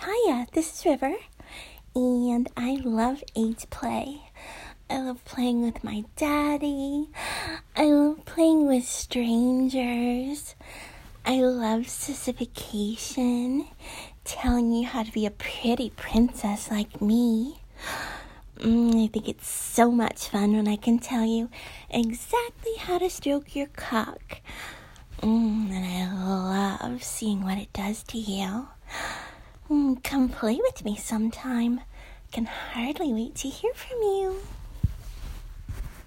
Hiya, this is River, and I love age play. I love playing with my daddy. I love playing with strangers. I love sissification, telling you how to be a pretty princess like me. I think it's so much fun when I can tell you exactly how to stroke your cock. And I love seeing what it does to you. Come play with me sometime. I can hardly wait to hear from you.